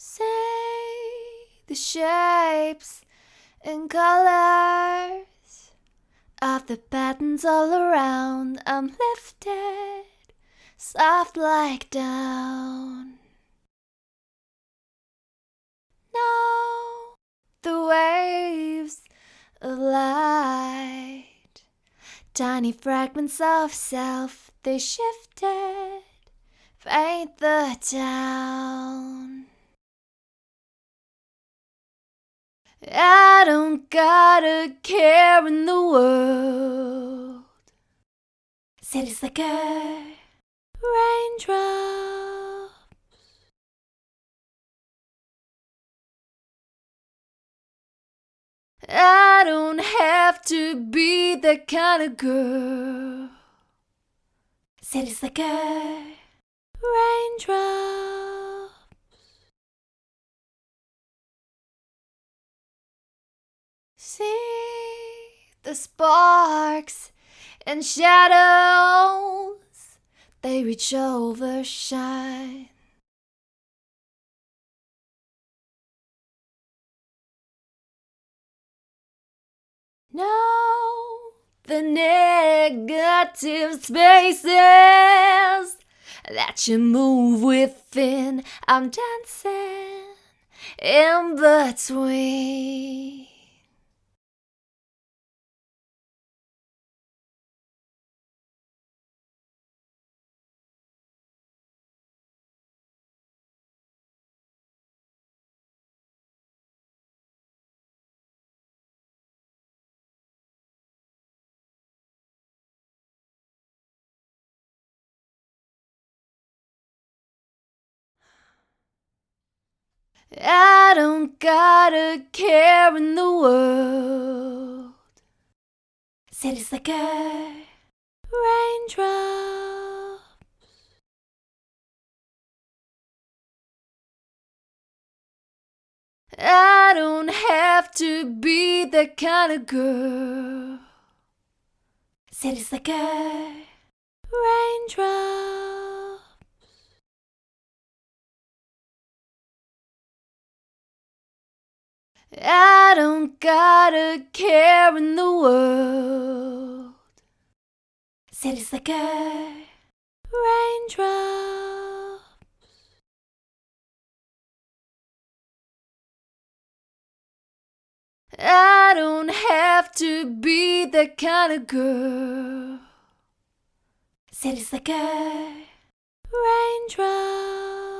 Say the shapes and colors of the patterns all around. I'm lifted, soft like down. Now the waves of light, tiny fragments of self, they shifted, paint the town. I don't got a care in the world. Cities like a raindrop. I don't have to be that kind of girl. Cities like a raindrop. See the sparks and shadows, they reach over, shine. Now the negative spaces that you move within, I'm dancing in between. I don't got a care in the world. Cities like a raindrop. I don't have to be that kind of girl. Cities like a raindrop. I don't got a care in the world. Cities like a raindrop. I don't have to be that kind of girl. Cities like a raindrop.